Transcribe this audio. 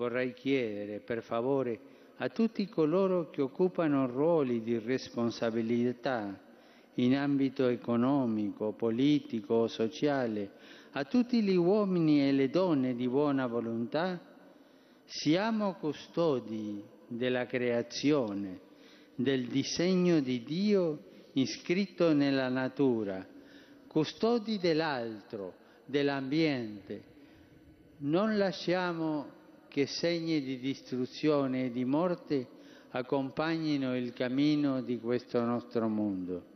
vorrei chiedere, per favore, a tutti coloro che occupano ruoli di responsabilità in ambito economico, politico o sociale, a tutti gli uomini e le donne di buona volontà, siamo custodi della creazione, del disegno di Dio iscritto nella natura, custodi dell'altro, dell'ambiente. Non lasciamo che segni di distruzione e di morte accompagnino il cammino di questo nostro mondo.